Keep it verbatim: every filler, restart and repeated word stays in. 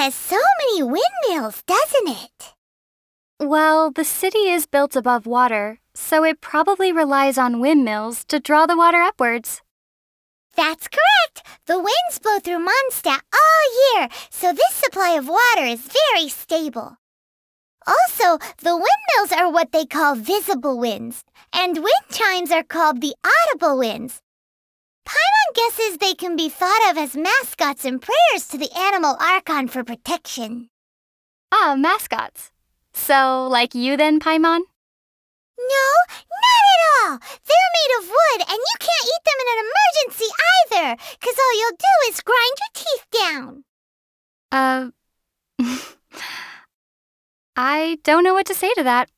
has so many windmills, doesn't it? Well, the city is built above water, so it probably relies on windmills to draw the water upwards. That's correct. The winds blow through Mondstadt all year, so this supply of water is very stable. Also, the windmills are what they call visible winds, and wind chimes are called the audible winds. Paimon guesses they can be thought of as mascots and prayers to the animal Archon for protection. Ah, mascots. So, like you then, Paimon? No, not at all. They're made of wood, and you can't eat them in an emergency either, because all you'll do is grind your teeth down. Uh, I don't know what to say to that.